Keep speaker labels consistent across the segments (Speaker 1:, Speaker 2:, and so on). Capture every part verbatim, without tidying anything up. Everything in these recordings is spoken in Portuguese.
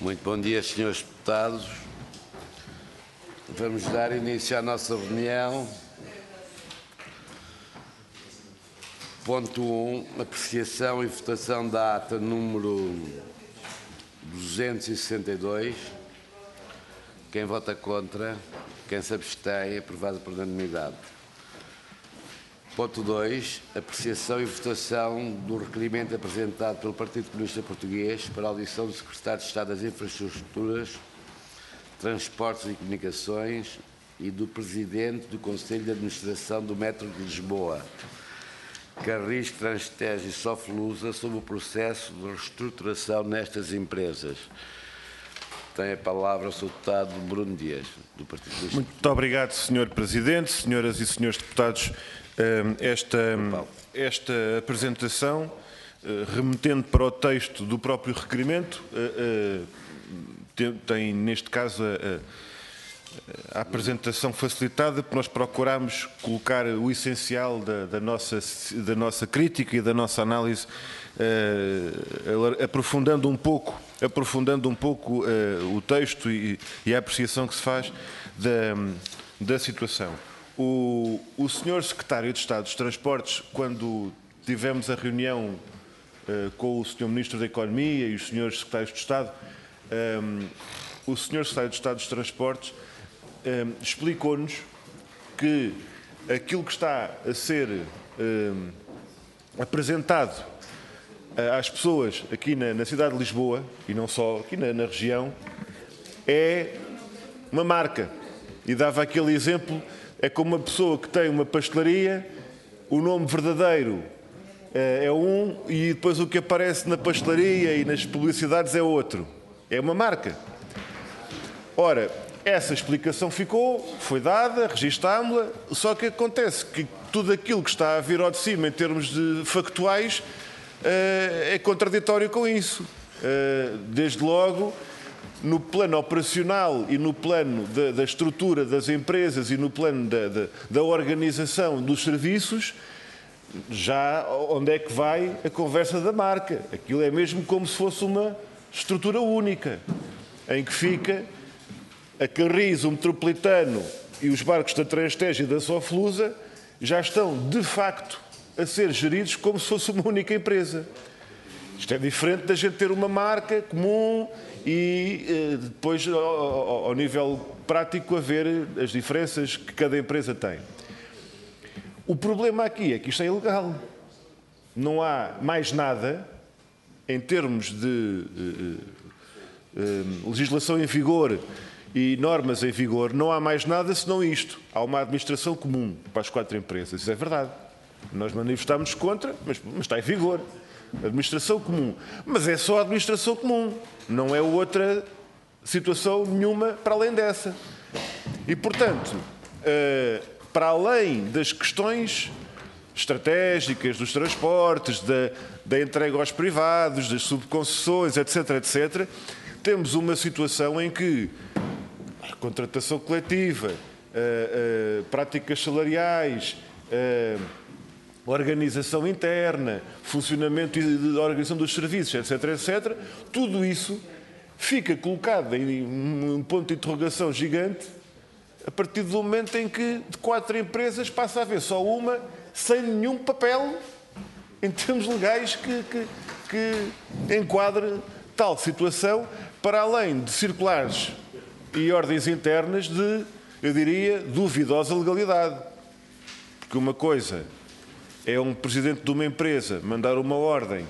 Speaker 1: Muito bom dia, senhores deputados. Vamos dar início à nossa reunião. Ponto um, apreciação e votação da ata número duzentos e sessenta e dois. Quem vota contra? Quem se abstém? Aprovado por unanimidade. Ponto dois, apreciação e votação do requerimento apresentado pelo Partido Comunista Português para a audição do Secretário de Estado das Infraestruturas, Transportes e Comunicações e do Presidente do Conselho de Administração do Metro de Lisboa, Carris, Transtejo e Soflusa, sobre o processo de reestruturação nestas empresas. Tem a palavra o senhor deputado Bruno Dias, do Partido Comunista.
Speaker 2: Muito obrigado, senhor Presidente, senhoras e senhores deputados. Esta, esta apresentação, remetendo para o texto do próprio requerimento, tem, neste caso, a, a apresentação facilitada, porque nós procuramos colocar o essencial da, da, nossa, da nossa crítica e da nossa análise, aprofundando um pouco, aprofundando um pouco o texto e, e a apreciação que se faz da, da situação. O, o senhor Secretário de Estado dos Transportes, quando tivemos a reunião uh, com o senhor Ministro da Economia e os senhores Secretários de Estado, um, o senhor Secretário de Estado dos Transportes um, explicou-nos que aquilo que está a ser um, apresentado uh, às pessoas aqui na, na cidade de Lisboa, e não só aqui na, na região, é uma marca. E dava aquele exemplo. É como uma pessoa que tem uma pastelaria, o nome verdadeiro é um e depois o que aparece na pastelaria e nas publicidades é outro. É uma marca. Ora, essa explicação ficou, foi dada, registámos-la, só que acontece que tudo aquilo que está a vir ao de cima em termos de factuais é contraditório com isso. Desde logo, no plano operacional e no plano da, da estrutura das empresas e no plano da, da, da organização dos serviços, já onde é que vai a conversa da marca? Aquilo é mesmo como se fosse uma estrutura única, em que fica a Carris, o Metropolitano e os barcos da Transtejo e da Soflusa já estão, de facto, a ser geridos como se fosse uma única empresa. Isto é diferente da gente ter uma marca comum e depois, ao, ao nível prático, haver as diferenças que cada empresa tem. O problema aqui é que isto é ilegal. Não há mais nada, em termos de uh, uh, legislação em vigor e normas em vigor, não há mais nada senão isto. Há uma administração comum para as quatro empresas. Isso é verdade. Nós manifestámos contra, mas, mas está em vigor. Administração comum. Mas é só a administração comum, não é outra situação nenhuma para além dessa. E, portanto, para além das questões estratégicas dos transportes, da, da entrega aos privados, das subconcessões, etc, etcétera, temos uma situação em que a contratação coletiva, a, a, práticas salariais, a, organização interna, funcionamento da organização dos serviços, etc, etcétera, tudo isso fica colocado em um ponto de interrogação gigante a partir do momento em que de quatro empresas passa a haver só uma sem nenhum papel em termos legais que, que, que enquadre tal situação, para além de circulares e ordens internas de, eu diria, duvidosa legalidade. Porque uma coisa é um presidente de uma empresa mandar uma ordem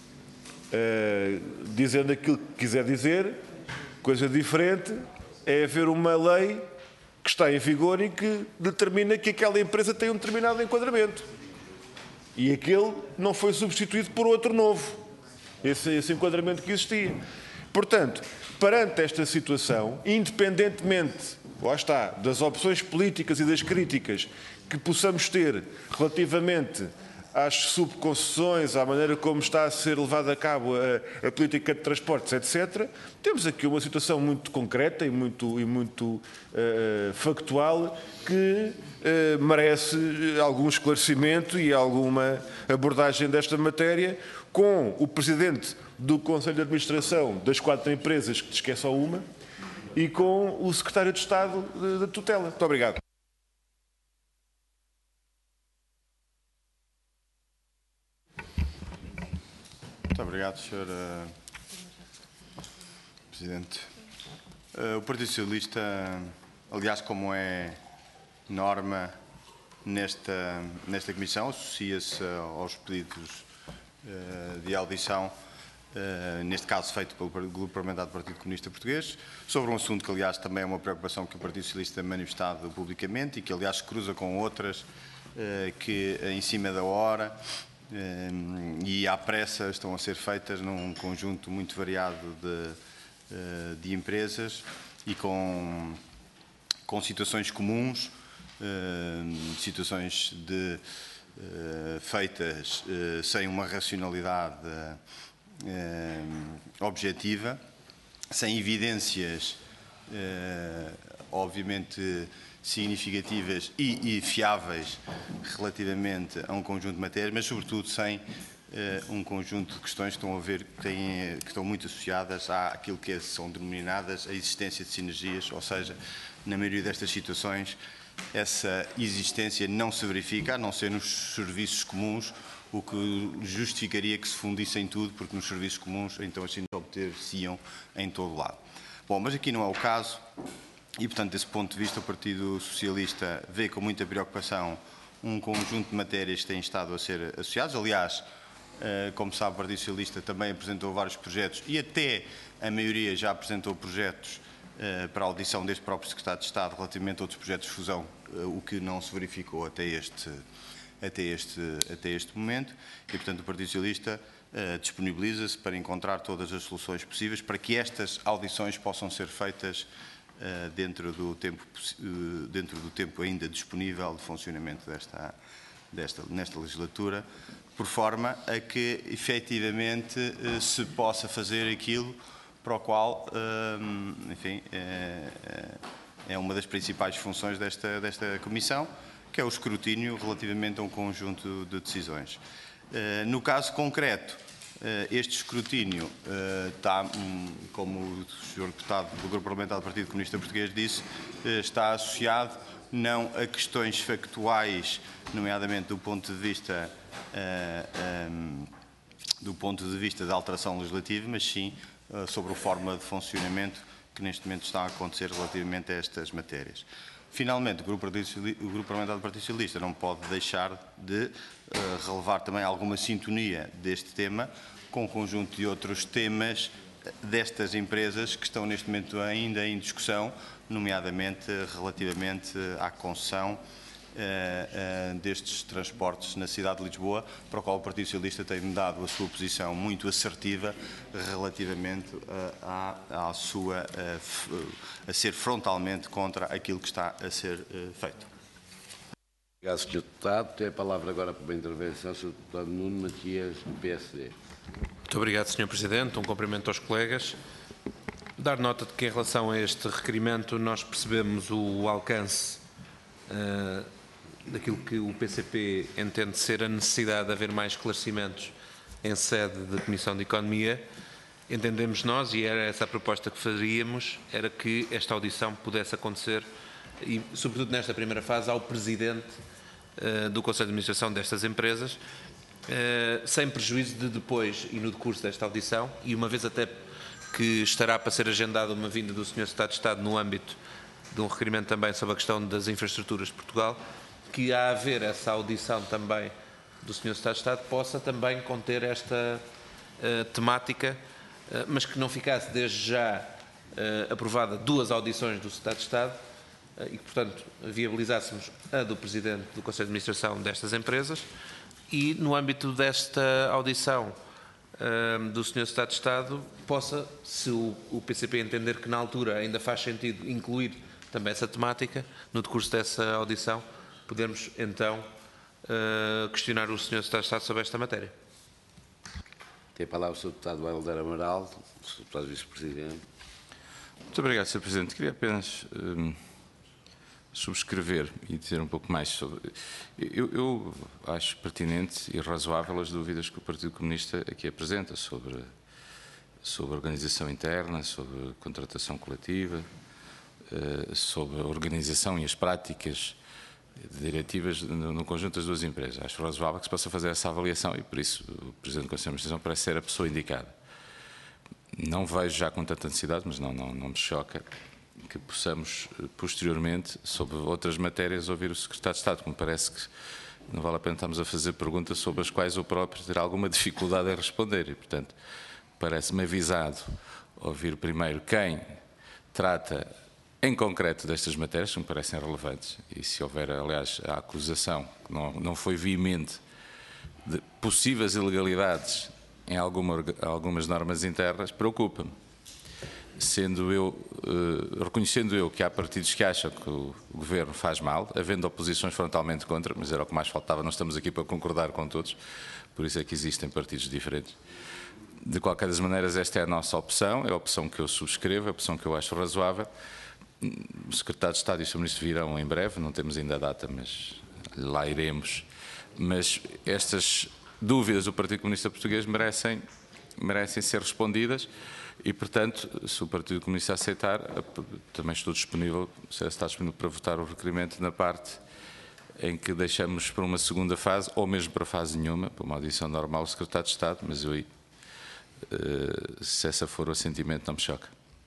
Speaker 2: uh, dizendo aquilo que quiser dizer, coisa diferente é haver uma lei que está em vigor e que determina que aquela empresa tem um determinado enquadramento. E aquele não foi substituído por outro novo, esse, esse enquadramento que existia. Portanto, perante esta situação, independentemente, lá está, das opções políticas e das críticas que possamos ter relativamente às subconcessões, à maneira como está a ser levada a cabo a, a política de transportes, etcétera, temos aqui uma situação muito concreta e muito, e muito uh, factual que uh, merece algum esclarecimento e alguma abordagem desta matéria, com o Presidente do Conselho de Administração das quatro empresas, que te esquece só uma, e com o Secretário de Estado da tutela. Muito obrigado.
Speaker 3: Muito obrigado, senhor uh, Presidente. Uh, o Partido Socialista, aliás, como é norma nesta, nesta comissão, associa-se aos pedidos uh, de audição, uh, neste caso feito pelo Grupo Parlamentar do Partido Comunista Português, sobre um assunto que, aliás, também é uma preocupação que o Partido Socialista tem manifestado publicamente e que, aliás, se cruza com outras uh, que, em cima da hora, e à pressa estão a ser feitas num conjunto muito variado de, de empresas e com, com situações comuns, situações de, feitas sem uma racionalidade objetiva, sem evidências, obviamente, significativas e, e fiáveis relativamente a um conjunto de matérias, mas sobretudo sem uh, um conjunto de questões que estão, a ver, que, têm, que estão muito associadas àquilo que são denominadas a existência de sinergias, ou seja, na maioria destas situações essa existência não se verifica, a não ser nos serviços comuns, o que justificaria que se fundissem tudo, porque nos serviços comuns então assim obter-se-iam em todo lado. Bom, mas aqui não é o caso. E, portanto, desse ponto de vista, o Partido Socialista vê com muita preocupação um conjunto de matérias que têm estado a ser associados. Aliás, como sabe, o Partido Socialista também apresentou vários projetos e até a maioria já apresentou projetos para a audição deste próprio Secretário de Estado relativamente a outros projetos de fusão, o que não se verificou até este, até este, até este momento. E, portanto, o Partido Socialista disponibiliza-se para encontrar todas as soluções possíveis para que estas audições possam ser feitas dentro do tempo, dentro do tempo ainda disponível de funcionamento desta, desta, nesta legislatura, por forma a que efetivamente se possa fazer aquilo para o qual, enfim, é uma das principais funções desta, desta Comissão, que é o escrutínio relativamente a um conjunto de decisões. No caso concreto, este escrutínio está, como o senhor Deputado do Grupo Parlamentar do Partido Comunista Português disse, está associado não a questões factuais, nomeadamente do ponto de vista, do ponto de vista da alteração legislativa, mas sim sobre a forma de funcionamento que neste momento está a acontecer relativamente a estas matérias. Finalmente, o Grupo, o Grupo Parlamentar do Partido Socialista não pode deixar de uh, relevar também alguma sintonia deste tema com o conjunto de outros temas destas empresas que estão neste momento ainda em discussão, nomeadamente relativamente à concessão uh, uh, destes transportes na cidade de Lisboa, para o qual o Partido Socialista tem dado a sua posição muito assertiva relativamente uh, à, à sua, uh, a ser frontalmente contra aquilo que está a ser uh, feito.
Speaker 1: Obrigado, senhor Deputado. Tem a palavra agora para uma intervenção o senhor Deputado Nuno Matias, do P S D.
Speaker 4: Muito obrigado, senhor Presidente. Um cumprimento aos colegas. Dar nota de que, em relação a este requerimento, nós percebemos o alcance uh, daquilo que o P C P entende ser a necessidade de haver mais esclarecimentos em sede da Comissão de Economia. Entendemos nós, e era essa a proposta que faríamos, era que esta audição pudesse acontecer, e sobretudo nesta primeira fase, ao Presidente uh, do Conselho de Administração destas empresas, uh, sem prejuízo de depois e no decurso desta audição, e uma vez até que estará para ser agendada uma vinda do senhor Secretário de Estado no âmbito de um requerimento também sobre a questão das infraestruturas de Portugal, que a haver essa audição também do senhor Secretário de Estado possa também conter esta uh, temática, uh, mas que não ficasse desde já uh, aprovada duas audições do Secretário de Estado uh, e que, portanto, viabilizássemos a do Presidente do Conselho de Administração destas empresas e, no âmbito desta audição uh, do senhor Secretário de Estado, possa, se o, o P C P entender que na altura ainda faz sentido incluir também essa temática, no decurso dessa audição, podermos então uh, questionar o senhor Secretário de Estado sobre esta matéria.
Speaker 1: Tem a palavra o senhor Deputado Helder Amaral, o senhor Deputado Vice-Presidente.
Speaker 5: Muito obrigado, senhor Presidente. Queria apenas um, subscrever e dizer um pouco mais sobre... Eu, eu acho pertinente e razoável as dúvidas que o Partido Comunista aqui apresenta sobre, sobre organização interna, sobre contratação coletiva, uh, sobre a organização e as práticas diretivas no, no conjunto das duas empresas. Acho razoável que se possa fazer essa avaliação e, por isso, o Presidente do Conselho de Administração parece ser a pessoa indicada. Não vejo já com tanta necessidade, mas não, não, não me choca que possamos, posteriormente, sobre outras matérias, ouvir o Secretário de Estado, como parece que não vale a pena estarmos a fazer perguntas sobre as quais o próprio terá alguma dificuldade em responder. E, portanto, parece-me avisado ouvir primeiro quem trata em concreto destas matérias, que me parecem relevantes, e se houver, aliás, a acusação, que não, não foi veemente, de possíveis ilegalidades em alguma, algumas normas internas, preocupa-me. Sendo eu, eh, reconhecendo eu que há partidos que acham que o Governo faz mal, havendo oposições frontalmente contra, mas era o que mais faltava, não estamos aqui para concordar com todos, por isso é que existem partidos diferentes. De qualquer das maneiras, esta é a nossa opção, é a opção que eu subscrevo, é a opção que eu acho razoável. O Secretário de Estado e o senhor Ministro virão em breve, não temos ainda a data, mas lá iremos. Mas estas dúvidas do Partido Comunista Português merecem, merecem ser respondidas e, portanto, se o Partido Comunista aceitar, também estou disponível, se está disponível para votar o requerimento na parte em que deixamos para uma segunda fase, ou mesmo para fase nenhuma, para uma audição normal, o Secretário de Estado, mas eu, se essa for o assentimento, não me choca.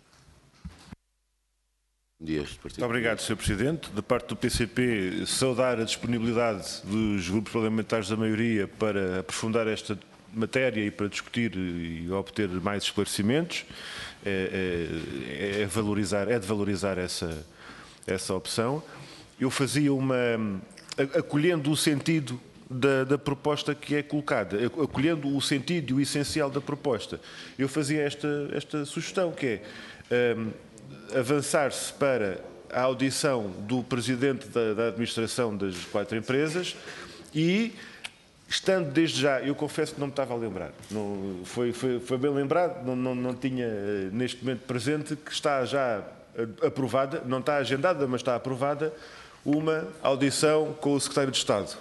Speaker 2: Muito obrigado, senhor Presidente. Da parte do P C P, saudar a disponibilidade dos grupos parlamentares da maioria para aprofundar esta matéria e para discutir e obter mais esclarecimentos. É, é, é, valorizar, é de valorizar essa, essa opção. Eu fazia uma... acolhendo o sentido da, da proposta que é colocada, acolhendo o sentido e o essencial da proposta, eu fazia esta, esta sugestão, que é... Um, avançar-se para a audição do Presidente da, da Administração das quatro empresas e, estando desde já, eu confesso que não me estava a lembrar, não, foi, foi, foi bem lembrado, não, não, não tinha neste momento presente que está já aprovada, não está agendada, mas está aprovada, uma audição com o Secretário de Estado.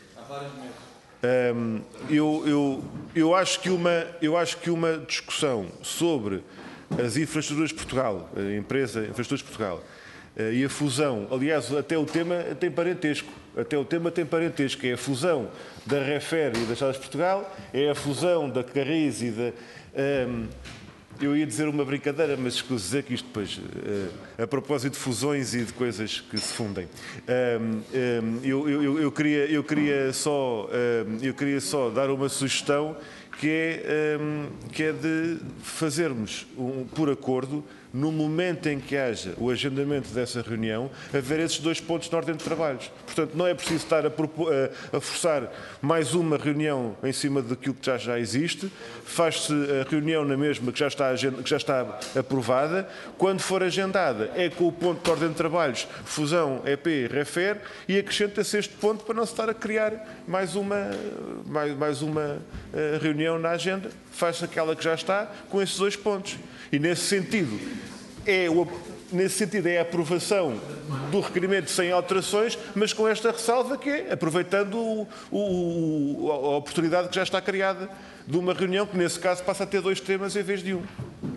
Speaker 2: Um, eu, eu, eu, acho que uma, eu acho que uma discussão sobre as infraestruturas de Portugal, a empresa Infraestruturas de Portugal, e a fusão, aliás, até o tema tem parentesco, até o tema tem parentesco, é a fusão da Refer e das Estradas de Portugal, é a fusão da Carris e da... Um, eu ia dizer uma brincadeira, mas escuso dizer que isto depois, uh, a propósito de fusões e de coisas que se fundem. Um, um, eu, eu, eu, queria, eu, queria só, um, eu queria só dar uma sugestão que é, um, que é de fazermos, um, por acordo, no momento em que haja o agendamento dessa reunião, haver esses dois pontos na ordem de trabalhos. Portanto, não é preciso estar a, a, a forçar mais uma reunião em cima daquilo que já, já existe, faz-se a reunião na mesma que já, está, que já está aprovada, quando for agendada é com o ponto de ordem de trabalhos, fusão E P Refer, e acrescenta-se este ponto para não se estar a criar mais uma, mais, mais uma uh, reunião na agenda, faz-se aquela que já está com esses dois pontos. E nesse sentido, é o, nesse sentido é a aprovação do requerimento sem alterações, mas com esta ressalva que é, aproveitando o, o, a oportunidade que já está criada de uma reunião que, nesse caso, passa a ter dois temas em vez de um.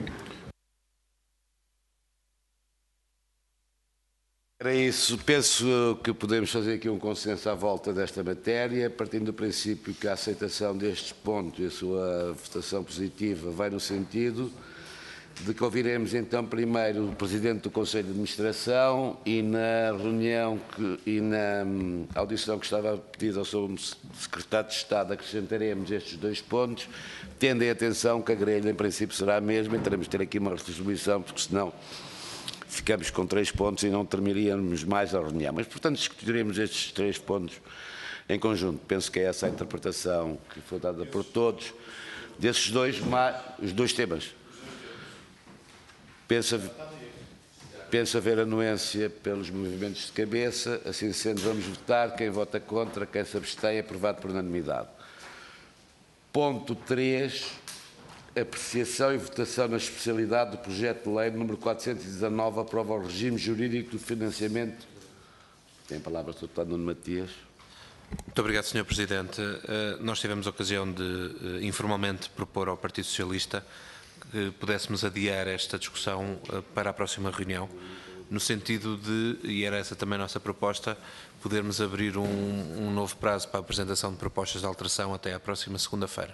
Speaker 1: Para isso, penso que podemos fazer aqui um consenso à volta desta matéria, partindo do princípio que a aceitação destes pontos e a sua votação positiva vai no sentido de que ouviremos então primeiro o Presidente do Conselho de Administração e na reunião que, e na hum, audição que estava pedida ao seu Secretário de Estado acrescentaremos estes dois pontos, tendo em atenção que a grelha em princípio será a mesma e teremos de ter aqui uma resolução, porque senão ficamos com três pontos e não terminaríamos mais a reunião. Mas, portanto, discutiremos estes três pontos em conjunto. Penso que é essa a interpretação que foi dada por todos desses dois, os dois temas. Pensa... Penso haver anuência pelos movimentos de cabeça. Assim sendo, vamos votar. Quem vota contra, quem se abstém, aprovado por unanimidade. Ponto três. Apreciação e votação na especialidade do projeto de lei número quatrocentos e dezanove, aprova o regime jurídico do financiamento. Tem a palavra o senhor Deputado Nuno Matias.
Speaker 4: Muito obrigado, senhor Presidente. Nós tivemos a ocasião de informalmente propor ao Partido Socialista que pudéssemos adiar esta discussão para a próxima reunião, no sentido de, e era essa também a nossa proposta, podermos abrir um, um novo prazo para a apresentação de propostas de alteração até à próxima segunda-feira.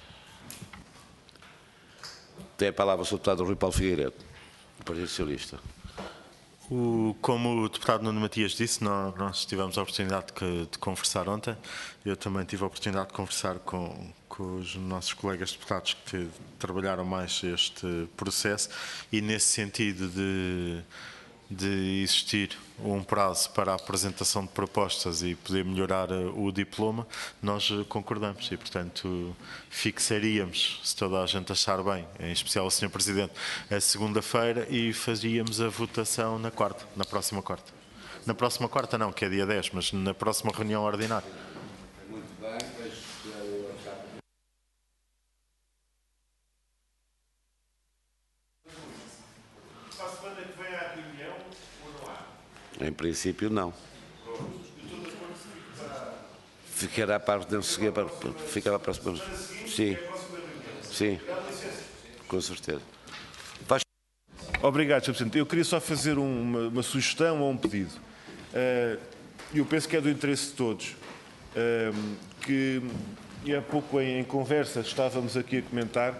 Speaker 1: Tem a palavra o senhor Deputado Rui Paulo Figueiredo, do Partido Socialista.
Speaker 6: O, como o deputado Nuno Matias disse, nós, nós tivemos a oportunidade de, de conversar ontem. Eu também tive a oportunidade de conversar com, com os nossos colegas deputados que trabalharam mais este processo e, nesse sentido de, de existir um prazo para a apresentação de propostas e poder melhorar o diploma, nós concordamos e, portanto, fixaríamos, se toda a gente achar bem, em especial o senhor Presidente, a segunda-feira e fazíamos a votação na quarta, na próxima quarta. Na próxima quarta não, que é dia dez, mas na próxima reunião ordinária.
Speaker 1: Muito bem, mas...
Speaker 2: Para a semana que vem à reunião ou não há?
Speaker 1: Em princípio, não. Ficará para a seguir, para, ficará para a próxima. Sim. Sim. Com certeza. Faz...
Speaker 2: Obrigado, senhor Presidente. Eu queria só fazer uma, uma sugestão ou um pedido. Uh, eu penso que é do interesse de todos. Uh, que e há pouco em, em conversa estávamos aqui a comentar.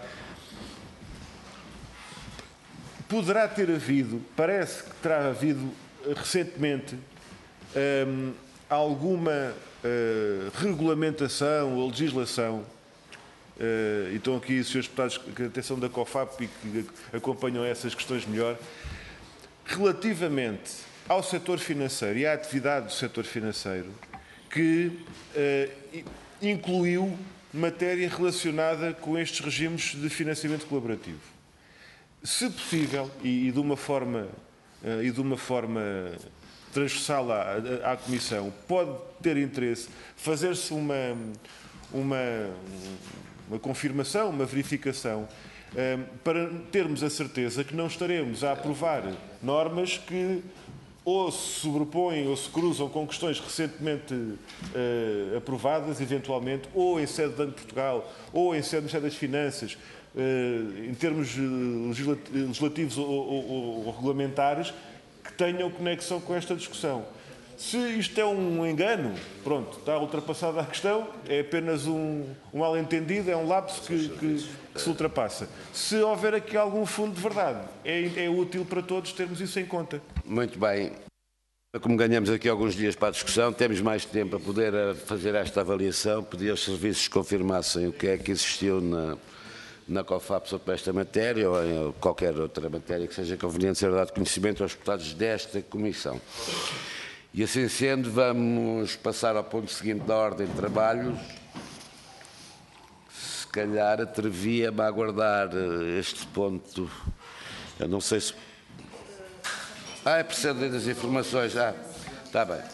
Speaker 2: Poderá ter havido, parece que terá havido recentemente um, alguma uh, regulamentação ou legislação, uh, e estão aqui os senhores deputados com a atenção da COFAP e que acompanham essas questões melhor, relativamente ao setor financeiro e à atividade do setor financeiro, que uh, incluiu matéria relacionada com estes regimes de financiamento colaborativo. Se possível, e, e de uma forma uh, e de uma forma transversal à, à, à Comissão, pode ter interesse fazer-se uma, uma, uma confirmação, uma verificação, uh, para termos a certeza que não estaremos a aprovar normas que ou se sobrepõem ou se cruzam com questões recentemente uh, aprovadas, eventualmente, ou em sede do Banco de Portugal, ou em sede do Ministério das Finanças, Uh, em termos legislativos ou, ou, ou regulamentares, que tenham conexão com esta discussão. Se isto é um engano, pronto, está ultrapassada a questão, é apenas um, um mal-entendido, é um lapso que, que, que se ultrapassa. Se houver aqui algum fundo de verdade, é, é útil para todos termos isso em conta.
Speaker 1: Muito bem. Como ganhamos aqui alguns dias para a discussão, temos mais tempo a poder fazer esta avaliação, pedir aos serviços que confirmassem o que é que existiu na... na COFAP sobre esta matéria ou em qualquer outra matéria que seja conveniente ser dado conhecimento aos deputados desta Comissão. E assim sendo, vamos passar ao ponto seguinte da ordem de trabalhos. Se calhar atrevia-me a aguardar este ponto. Eu não sei se... Ah, é preciso das informações. Ah, está bem.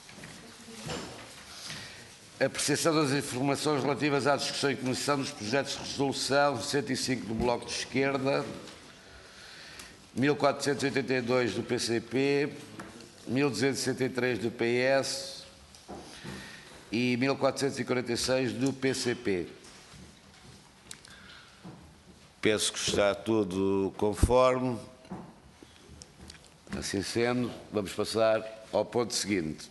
Speaker 1: Apreciação das informações relativas à discussão em comissão dos projetos de resolução cento e cinco do Bloco de Esquerda, mil quatrocentos e oitenta e dois do P C P, mil duzentos e sessenta e três do P S e mil quatrocentos e quarenta e seis do P C P. Penso que está tudo conforme. Assim sendo, vamos passar ao ponto seguinte.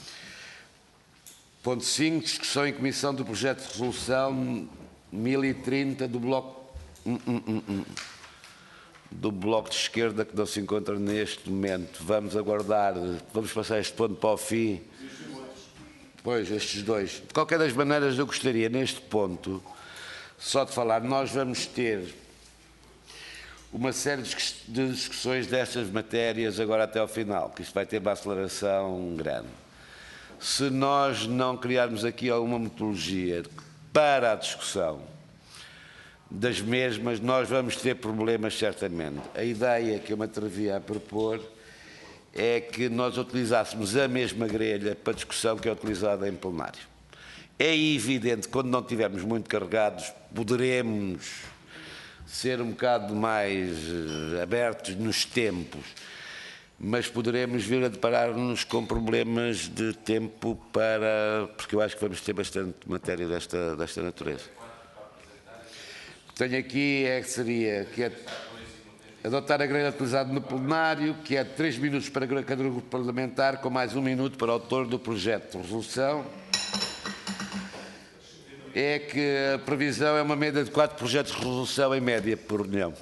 Speaker 1: Ponto cinco, discussão em comissão do projeto de resolução mil e trinta do Bloco, hum, hum, hum, hum, do Bloco de Esquerda, que não se encontra neste momento. Vamos aguardar, vamos passar este ponto para o fim. Pois, estes dois. De qualquer das maneiras, eu gostaria, neste ponto, só de falar, nós vamos ter uma série de discussões destas matérias agora até ao final, que isto vai ter uma aceleração grande. Se nós não criarmos aqui alguma metodologia para a discussão das mesmas, nós vamos ter problemas certamente. A ideia que eu me atrevia a propor é que nós utilizássemos a mesma grelha para discussão que é utilizada em plenário. É evidente que quando não estivermos muito carregados, poderemos ser um bocado mais abertos nos tempos, mas poderemos vir a deparar-nos com problemas de tempo para... porque eu acho que vamos ter bastante matéria desta, desta natureza. Tenho aqui é que seria que é adotar a grelha utilizada no plenário, que é de três minutos para cada grupo parlamentar, com mais um minuto para o autor do projeto de resolução. É que a previsão é uma média de quatro projetos de resolução em média por reunião.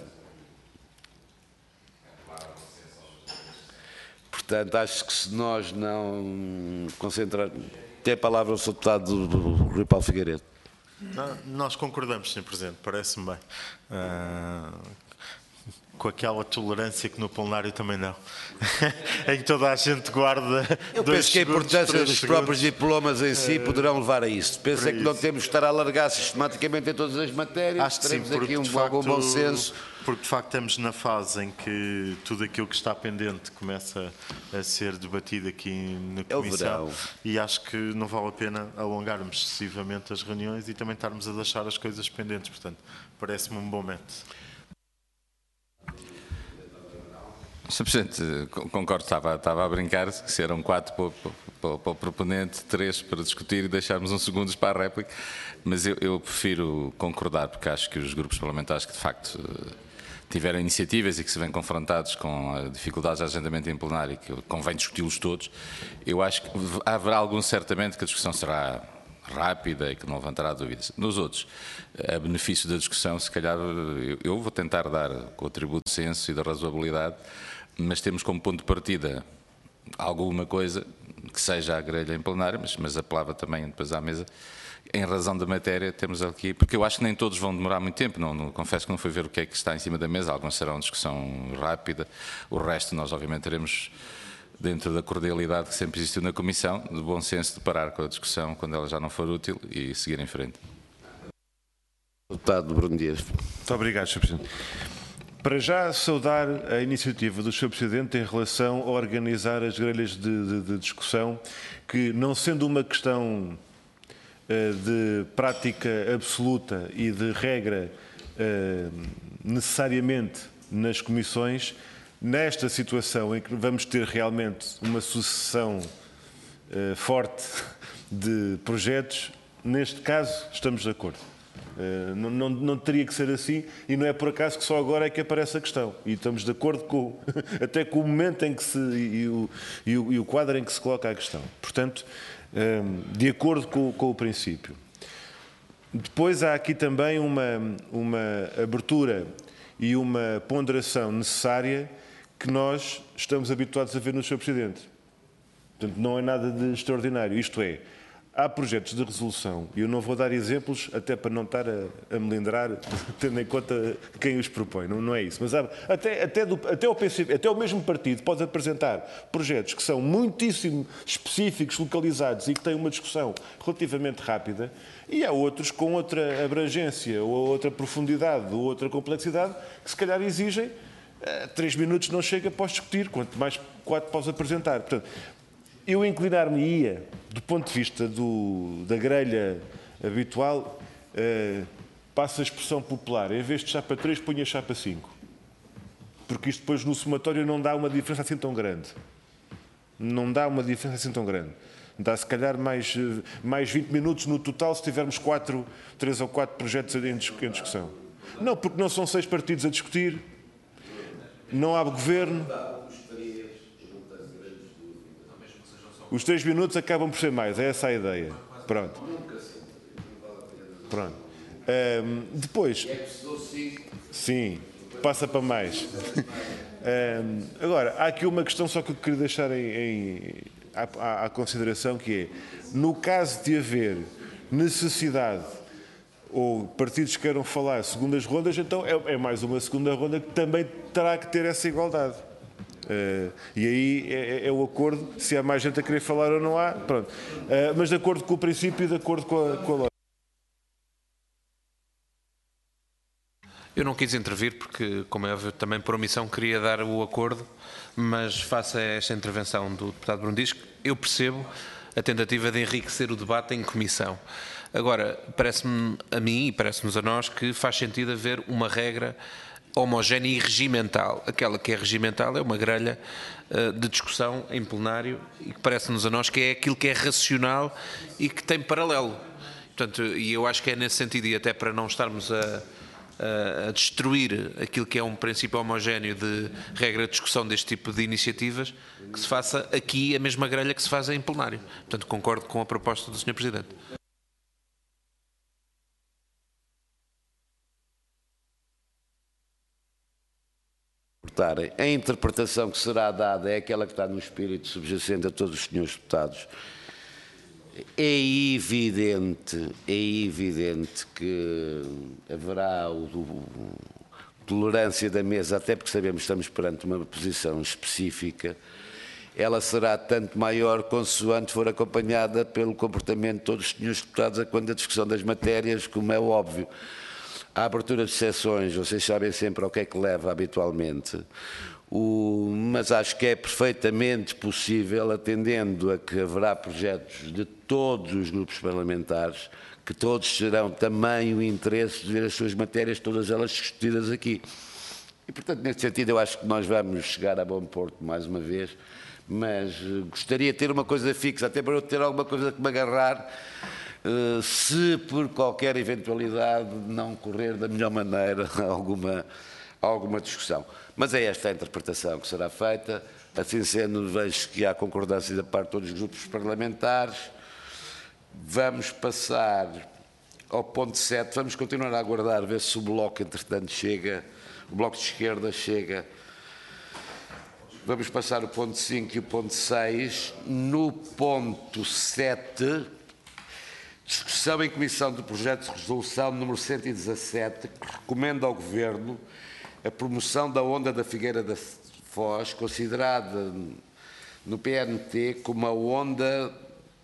Speaker 1: Portanto, acho que se nós não concentrarmos... Tem a palavra o senhor Deputado Rui Paulo Figueiredo.
Speaker 6: Não, nós concordamos, senhor Presidente, parece-me bem. Uh, com aquela tolerância que no plenário também não. Em que toda a gente guarda.
Speaker 1: Eu
Speaker 6: dois
Speaker 1: penso que a
Speaker 6: segundos,
Speaker 1: importância
Speaker 6: três
Speaker 1: dos
Speaker 6: segundos.
Speaker 1: próprios diplomas em si poderão levar a isso. Penso é que não
Speaker 6: isso.
Speaker 1: temos que estar a alargar sistematicamente em todas as matérias.
Speaker 6: Acho que sim,
Speaker 1: teremos
Speaker 6: porque
Speaker 1: aqui um
Speaker 6: de
Speaker 1: algum
Speaker 6: facto,
Speaker 1: bom senso.
Speaker 6: porque de facto estamos na fase em que tudo aquilo que está pendente começa a ser debatido aqui na
Speaker 1: É o
Speaker 6: Comissão
Speaker 1: verão.
Speaker 6: e acho que não vale a pena alongarmos excessivamente as reuniões e também estarmos a deixar as coisas pendentes, portanto, parece-me um bom momento.
Speaker 5: senhor Presidente, concordo, estava, estava a brincar, se eram quatro para, para, para o proponente, três para discutir e deixarmos uns segundos para a réplica, mas eu, eu prefiro concordar, porque acho que os grupos parlamentares que de facto tiveram iniciativas e que se vêm confrontados com dificuldades de agendamento em plenário e que convém discuti-los todos, eu acho que haverá algum certamente que a discussão será rápida e que não levantará dúvidas. Nos outros, a benefício da discussão, se calhar eu vou tentar dar com o atributo de senso e da razoabilidade, mas temos como ponto de partida alguma coisa que seja a grelha em plenário, mas, mas apelava também depois à mesa, em razão da matéria, temos aqui, porque eu acho que nem todos vão demorar muito tempo, não, não, confesso que não fui ver o que é que está em cima da mesa, alguns serão discussão rápida, o resto nós obviamente teremos, dentro da cordialidade que sempre existiu na Comissão, de bom senso de parar com a discussão quando ela já não for útil e seguir em frente.
Speaker 1: Deputado Bruno Dias.
Speaker 2: Muito obrigado, senhor Presidente. Para já saudar a iniciativa do senhor Presidente em relação a organizar as grelhas de, de, de discussão, que não sendo uma questão uh, de prática absoluta e de regra uh, necessariamente nas comissões, nesta situação em que vamos ter realmente uma sucessão uh, forte de projetos, neste caso estamos de acordo. Uh, não, não, não teria que ser assim e não é por acaso que só agora é que aparece a questão e estamos de acordo com, até com o momento em que se e o, e, o, e o quadro em que se coloca a questão, portanto um, de acordo com, com o princípio. Depois há aqui também uma, uma abertura e uma ponderação necessária que nós estamos habituados a ver no senhor Presidente, portanto não é nada de extraordinário, isto é, há projetos de resolução, e eu não vou dar exemplos até para não estar a, a melindrar, tendo em conta quem os propõe, não, não é isso. Mas há, até, até, do, até, o P C P, até o mesmo partido pode apresentar projetos que são muitíssimo específicos, localizados e que têm uma discussão relativamente rápida, e há outros com outra abrangência, ou outra profundidade, ou outra complexidade, que se calhar exigem eh, três minutos não chega para os discutir, quanto mais quatro para os apresentar. Portanto, eu inclinar-me-ia, do ponto de vista do, da grelha habitual, eh, passa a expressão popular, em vez de chapa três, punha chapa cinco. Porque isto depois no somatório não dá uma diferença assim tão grande. Não dá uma diferença assim tão grande. Dá se calhar mais, mais vinte minutos no total se tivermos quatro, três ou quatro projetos em discussão. Não, porque não são seis partidos a discutir, não há governo. Os três minutos acabam por ser mais, é essa a ideia. Pronto. Pronto. Um, depois. Sim, passa para mais. Um, agora, há aqui uma questão só que eu queria deixar em, em, à, à consideração, que é, no caso de haver necessidade ou partidos que queiram falar segundas rondas, então é, é mais uma segunda ronda que também terá que ter essa igualdade. Uh, e aí é, é o acordo, se há mais gente a querer falar ou não há, pronto. Uh, mas de acordo com o princípio e de acordo com a, com a lógica.
Speaker 4: Eu não quis intervir porque, como é óbvio, também por omissão queria dar o acordo, mas face a esta intervenção do deputado Brundisco, eu percebo a tentativa de enriquecer o debate em comissão. Agora, parece-me a mim e parece-nos a nós que faz sentido haver uma regra homogénea e regimental. Aquela que é regimental é uma grelha uh, de discussão em plenário e que parece-nos a nós que é aquilo que é racional e que tem paralelo. Portanto, e eu acho que é nesse sentido, e até para não estarmos a, a, a destruir aquilo que é um princípio homogéneo de regra de discussão deste tipo de iniciativas, que se faça aqui a mesma grelha que se faz em plenário. Portanto, concordo com a proposta do senhor Presidente.
Speaker 1: A interpretação que será dada é aquela que está no espírito subjacente a todos os senhores deputados. É evidente, é evidente que haverá o, o, tolerância da mesa, até porque sabemos que estamos perante uma posição específica. Ela será tanto maior consoante for acompanhada pelo comportamento de todos os senhores deputados quando a discussão das matérias, como é óbvio. A abertura de sessões, vocês sabem sempre ao que é que leva habitualmente, o, mas acho que é perfeitamente possível, atendendo a que haverá projetos de todos os grupos parlamentares, que todos terão também o interesse de ver as suas matérias, todas elas discutidas aqui. E, portanto, nesse sentido, eu acho que nós vamos chegar a bom porto mais uma vez, mas gostaria de ter uma coisa fixa, até para eu ter alguma coisa que me agarrar, Uh, se por qualquer eventualidade não correr da melhor maneira alguma, alguma discussão. Mas é esta a interpretação que será feita. Assim sendo, vejo que há concordância da parte de todos os grupos parlamentares. Vamos passar ao ponto sete. Vamos continuar a aguardar, ver se o Bloco, entretanto, chega. O Bloco de Esquerda chega. Vamos passar o ponto cinco e o ponto seis. No ponto sete... discussão em comissão do projeto de resolução número cento e dezassete, que recomenda ao Governo a promoção da onda da Figueira da Foz, considerada no P N T como a onda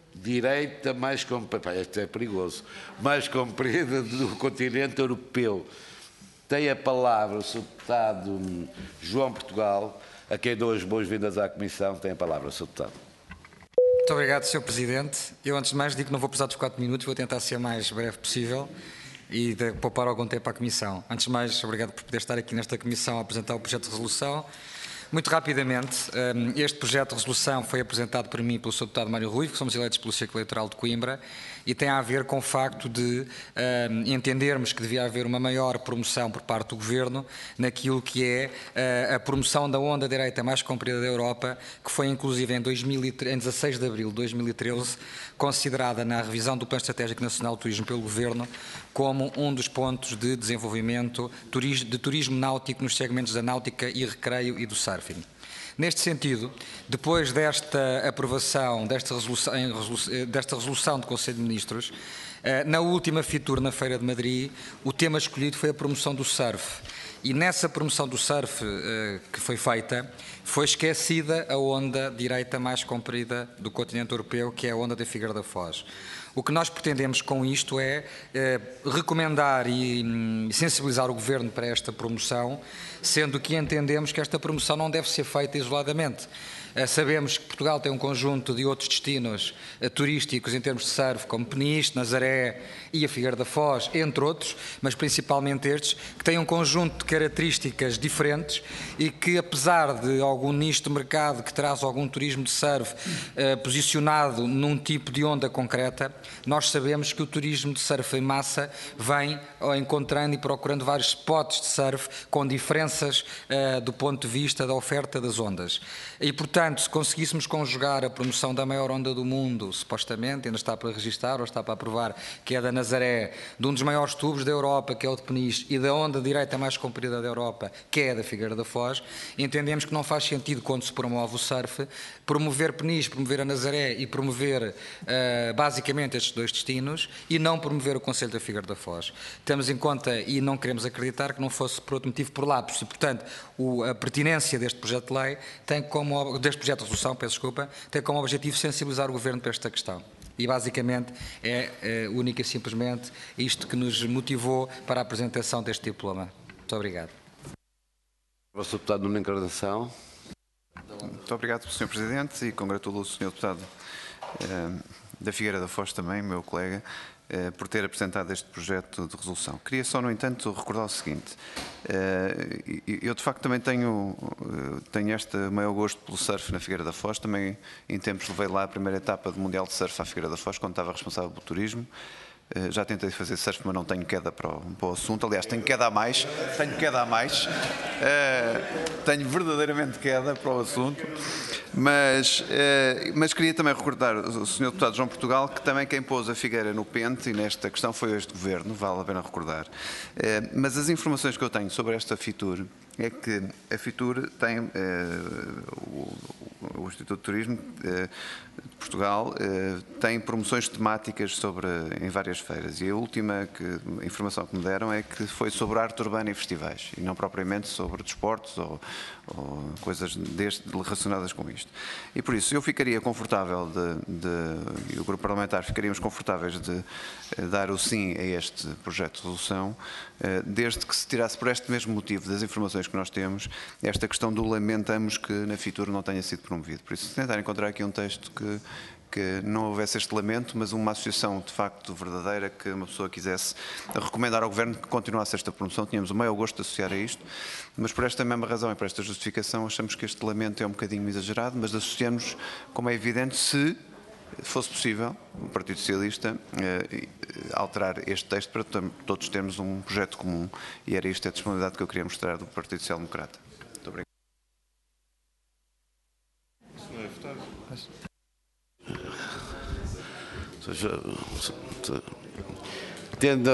Speaker 1: direita mais comprida, isto é perigoso, mais comprida do continente europeu. Tem a palavra o senhor deputado João Portugal, a quem dou as boas-vindas à Comissão. Tem a palavra o senhor deputado.
Speaker 7: Muito obrigado, senhor Presidente. Eu, antes de mais, digo que não vou precisar dos quatro minutos, vou tentar ser o mais breve possível e de poupar algum tempo à Comissão. Antes de mais, obrigado por poder estar aqui nesta Comissão a apresentar o projeto de resolução. Muito rapidamente, este projeto de resolução foi apresentado por mim e pelo senhor deputado Mário Rui, que somos eleitos pelo Círculo Eleitoral de Coimbra, e tem a ver com o facto de uh, entendermos que devia haver uma maior promoção por parte do Governo naquilo que é uh, a promoção da onda direita mais comprida da Europa, que foi inclusive em, dois mil e treze, em dezasseis de abril de dois mil e treze considerada na revisão do Plano Estratégico Nacional de Turismo pelo Governo como um dos pontos de desenvolvimento de turismo náutico nos segmentos da náutica e recreio e do surfing. Neste sentido, depois desta aprovação, desta resolução, desta resolução do Conselho de Ministros, na última FITUR na Feira de Madrid, o tema escolhido foi a promoção do surf. E nessa promoção do surf que foi feita, foi esquecida a onda direita mais comprida do continente europeu, que é a onda da Figueira da Foz. O que nós pretendemos com isto é eh, recomendar e hum, sensibilizar o Governo para esta promoção, sendo que entendemos que esta promoção não deve ser feita isoladamente. Eh, sabemos que Portugal tem um conjunto de outros destinos eh, turísticos em termos de surf, como Peniche, Nazaré e a Figueira da Foz, entre outros, mas principalmente estes, que têm um conjunto de características diferentes e que, apesar de algum nicho de mercado que traz algum turismo de surf eh, posicionado num tipo de onda concreta, nós sabemos que o turismo de surf em massa vem encontrando e procurando vários spots de surf com diferenças uh, do ponto de vista da oferta das ondas. E, portanto, se conseguíssemos conjugar a promoção da maior onda do mundo, supostamente, ainda está para registar ou está para aprovar, que é da Nazaré, de um dos maiores tubos da Europa, que é o de Peniche, e da onda direita mais comprida da Europa, que é a da Figueira da Foz, entendemos que não faz sentido, quando se promove o surf, promover Peniche, promover a Nazaré e promover, uh, basicamente, estes dois destinos e não promover o Conselho da Figueira da Foz. Temos em conta e não queremos acreditar que não fosse por outro motivo por lapso. E, portanto, o, a pertinência deste projeto de lei tem como, deste projeto de resolução, peço desculpa, tem como objetivo sensibilizar o Governo para esta questão. E, basicamente, é, é única e simplesmente isto que nos motivou para a apresentação deste diploma. Muito obrigado.
Speaker 1: O senhor Deputado Nuno Encarnação.
Speaker 8: Muito obrigado, senhor Presidente, e congratulo o senhor Deputado eh, da Figueira da Foz também, meu colega, eh, por ter apresentado este projeto de resolução. Queria só, no entanto, recordar o seguinte. Eh, eu, de facto, também tenho, tenho este maior gosto pelo surf na Figueira da Foz. Também, em tempos, levei lá a primeira etapa do Mundial de Surf à Figueira da Foz, quando estava responsável pelo turismo. Uh, já tentei fazer surf, mas não tenho queda para o, para o assunto. Aliás, tenho queda a mais. Tenho queda a mais. Uh, tenho verdadeiramente queda para o assunto. Mas, uh, mas queria também recordar o senhor Deputado João Portugal, que também quem pôs a Figueira no pente, e nesta questão foi este Governo, vale a pena recordar. Uh, mas as informações que eu tenho sobre esta Fitur é que a Fitur tem, uh, o, o Instituto de Turismo uh, de Portugal uh, tem promoções temáticas sobre, em várias feiras, e a última que, a informação que me deram é que foi sobre arte urbana e festivais, e não propriamente sobre desportos ou, ou coisas deste, relacionadas com isto. E por isso eu ficaria confortável, de, de, e o Grupo Parlamentar ficaríamos confortáveis de uh, dar o sim a este projeto de resolução, uh, desde que se tirasse por este mesmo motivo das informações que nós temos, esta questão do lamentamos que na Fitur não tenha sido promovido. Por isso, tentar encontrar aqui um texto que, que não houvesse este lamento, mas uma associação de facto verdadeira, que uma pessoa quisesse recomendar ao Governo que continuasse esta promoção. Tínhamos o maior gosto de associar a isto, mas por esta mesma razão e por esta justificação achamos que este lamento é um bocadinho exagerado, mas associamos, como é evidente, se fosse possível, o Partido Socialista eh, alterar este texto para todos termos um projeto comum, e era isto a disponibilidade que eu queria mostrar do Partido Social Democrata. Muito obrigado.
Speaker 1: Tendo,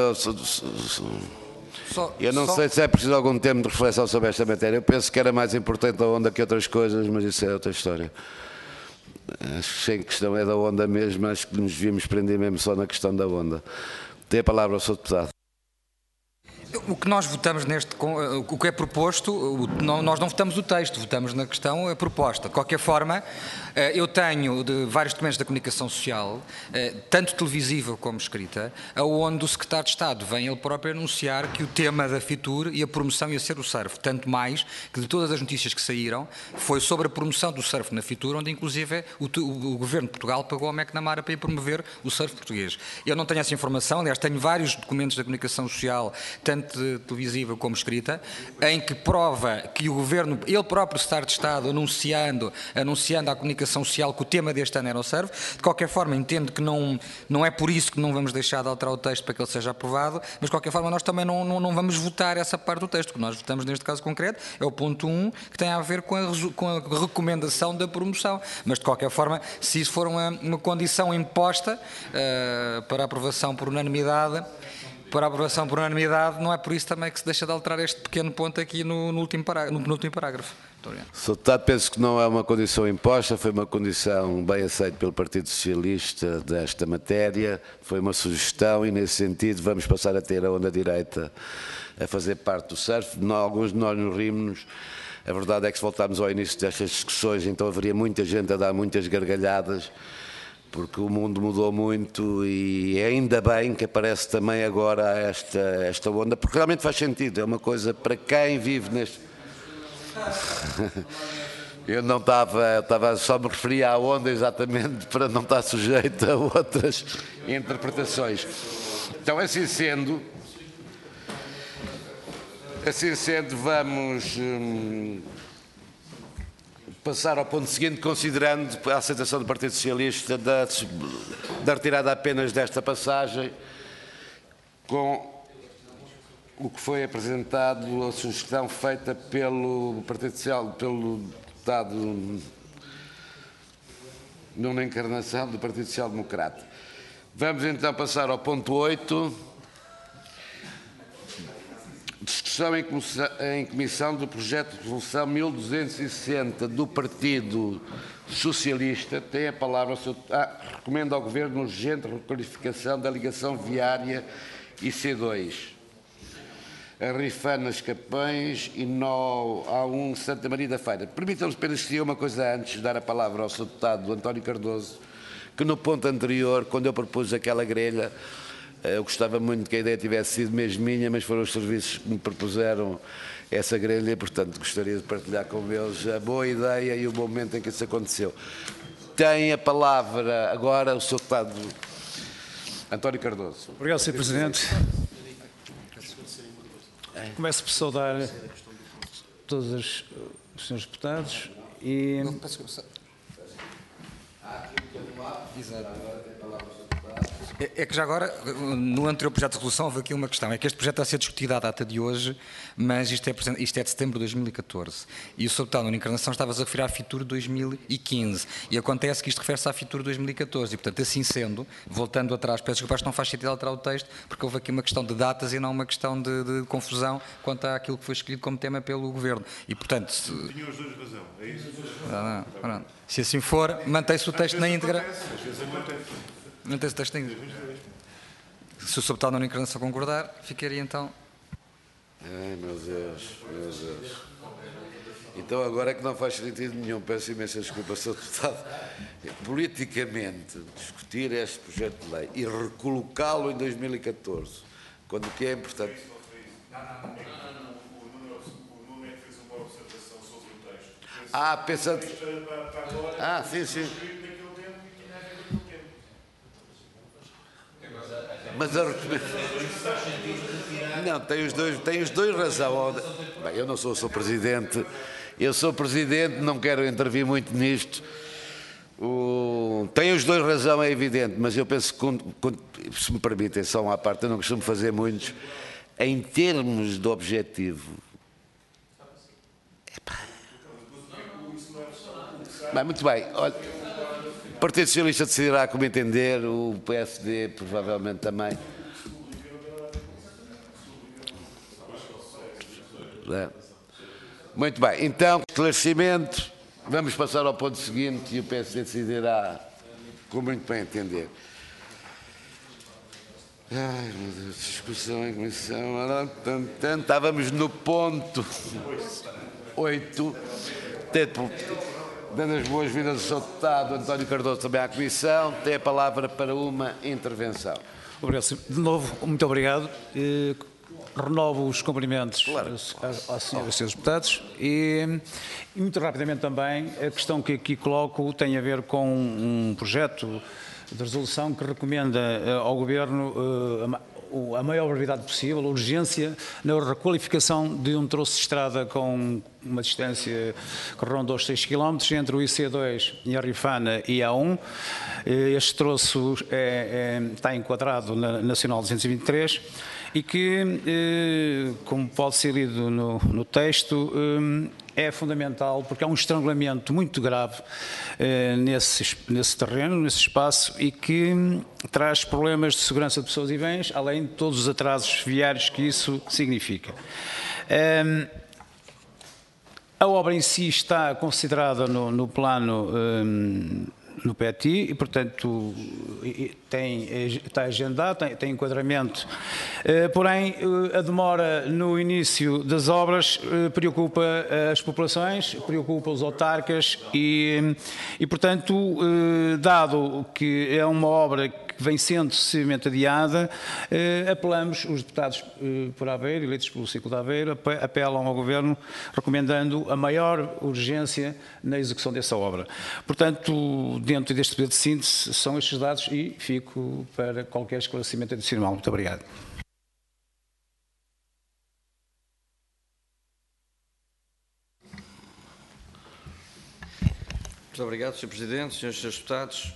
Speaker 1: eu não sei se é preciso algum tempo de reflexão sobre esta matéria. Eu penso que era mais importante a onda que outras coisas, mas isso é outra história. Acho que a questão é da onda mesmo, acho que nos devíamos prender mesmo só na questão da onda. Tem a palavra ao senhor Deputado.
Speaker 7: O que nós votamos neste, o que é proposto, nós não votamos o texto, votamos na questão a proposta. De qualquer forma, eu tenho de vários documentos da comunicação social, tanto televisiva como escrita, onde o secretário de Estado vem ele próprio anunciar que o tema da Fitur e a promoção ia ser o surf. Tanto mais que de todas as notícias que saíram, foi sobre a promoção do surf na Fitur, onde inclusive o, o, o Governo de Portugal pagou ao McNamara para ir promover o surf português. Eu não tenho essa informação, aliás, tenho vários documentos da comunicação social, tanto televisiva como escrita, em que prova que o Governo, ele próprio secretário de Estado, anunciando, anunciando à comunicação social que o tema deste ano era o surf. De qualquer forma, entendo que não, não é por isso que não vamos deixar de alterar o texto para que ele seja aprovado, mas de qualquer forma nós também não, não, não vamos votar essa parte do texto. O que nós votamos neste caso concreto é o ponto um, que tem a ver com a, com a recomendação da promoção. Mas de qualquer forma, se isso for uma, uma condição imposta uh, para aprovação por unanimidade, para a aprovação por unanimidade, não é por isso também que se deixa de alterar este pequeno ponto aqui no, no, último, parágrafo, no, no último parágrafo.
Speaker 1: senhor Deputado, penso que não é uma condição imposta, foi uma condição bem aceita pelo Partido Socialista desta matéria, foi uma sugestão e, nesse sentido, vamos passar a ter a onda direita a fazer parte do surf. Nós, alguns de nós nos rimos. A verdade é que, se voltarmos ao início destas discussões, então haveria muita gente a dar muitas gargalhadas, porque o mundo mudou muito, e ainda bem que aparece também agora esta, esta onda, porque realmente faz sentido, é uma coisa para quem vive neste... Eu não estava, estava só me referia à onda exatamente para não estar sujeito a outras interpretações. Então, assim sendo, assim sendo, vamos... Hum, passar ao ponto seguinte, considerando a aceitação do Partido Socialista da, da retirada apenas desta passagem, com o que foi apresentado, a sugestão feita pelo Partido Social, pelo deputado Nuno Encarnação, do Partido Social Democrata. Vamos então passar ao ponto oito. Discussão em comissão, em comissão do projeto de resolução mil duzentos e sessenta do Partido Socialista. Tem a palavra o senhor, ah, recomenda ao Governo urgente requalificação da ligação viária I C dois. A Rifanas Capões e nó A um Santa Maria da Feira. Permitam-me apenas dizer uma coisa antes de dar a palavra ao senhor deputado António Cardoso, que no ponto anterior, quando eu propus aquela grelha, Eu gostava muito que a ideia tivesse sido mesmo minha, mas foram os serviços que me propuseram essa grelha e, portanto, gostaria de partilhar com eles a boa ideia e o momento em que isso aconteceu. Tem a palavra agora o senhor Deputado António Cardoso.
Speaker 9: Obrigado, senhor Presidente. Começo por saudar todos os senhores deputados e...
Speaker 7: É que já agora, no anterior projeto de resolução, houve aqui uma questão. É que este projeto está a ser discutido à data de hoje, mas isto é, isto é de setembro de dois mil e catorze. E o senhor Deputado, na encarnação, estavas a referir à FITUR de dois mil e quinze. E acontece que isto refere-se à FITUR de dois mil e catorze. E, portanto, assim sendo, voltando atrás, peço desculpa, acho que não faz sentido alterar o texto, porque houve aqui uma questão de datas e não uma questão de, de confusão quanto àquilo que foi escolhido como tema pelo Governo. E, portanto... Se...
Speaker 2: Tinham os dois razão, é isso?
Speaker 7: Ah, não, não. Se assim for, mantém-se o texto na íntegra. Mantém-se o texto na íntegra. Se o senhor Deputado na encarnação concordar, ficaria então...
Speaker 1: Ai, meu Deus, meu Deus. Então agora é que não faz sentido nenhum, peço imensa desculpa, senhor Deputado. Politicamente, discutir este projeto de lei e recolocá-lo em dois mil e catorze, quando o que é importante... Ah, pensando... Ah, sim, sim. Mas a... Não, tem os dois, tem os dois razão. Bem, eu não sou o seu presidente, eu sou presidente, não quero intervir muito nisto. O... Tem os dois razão, é evidente, mas eu penso que, se me permitem, só uma parte, eu não costumo fazer muitos, em termos de objetivo. Epá. Bem, muito bem, olha, o Partido Socialista decidirá como entender, o P S D provavelmente também. Muito bem, então, esclarecimento, vamos passar ao ponto seguinte e o P S D decidirá como muito bem entender. Ai, meu Deus, discussão em comissão, estávamos no ponto oito, dando as boas-vindas ao senhor Deputado António Cardoso também à Comissão, tem a palavra para uma intervenção.
Speaker 9: Obrigado, senhor. De novo, muito obrigado. E renovo os cumprimentos
Speaker 1: claro.
Speaker 9: aos senhores e senhores deputados e, e muito rapidamente também a questão que aqui coloco tem a ver com um projeto de resolução que recomenda ao Governo uh, a maior brevidade possível, a urgência na requalificação de um troço de estrada com uma distância que ronda os seis quilómetros entre o I C dois em Arrifana e A um. Este troço é, é, está enquadrado na Nacional duzentos e vinte e três e que, como pode ser lido no, no texto, é fundamental porque há um estrangulamento muito grave nesse, nesse terreno, nesse espaço e que traz problemas de segurança de pessoas e bens, além de todos os atrasos viários que isso significa. A obra em si está considerada no, no plano no P E T I e, portanto, tem, está agendado, tem, tem enquadramento. Porém, a demora no início das obras preocupa as populações, preocupa os autarcas e, e, portanto, dado que é uma obra que vem sendo sucessivamente adiada, apelamos, os deputados por Aveiro, eleitos pelo ciclo de Aveiro, apelam ao Governo recomendando a maior urgência na execução dessa obra. Portanto, dentro deste período de síntese, são estes dados e fico para qualquer esclarecimento adicional. Muito obrigado.
Speaker 10: Muito obrigado, senhor Presidente, senhores e senhores deputados.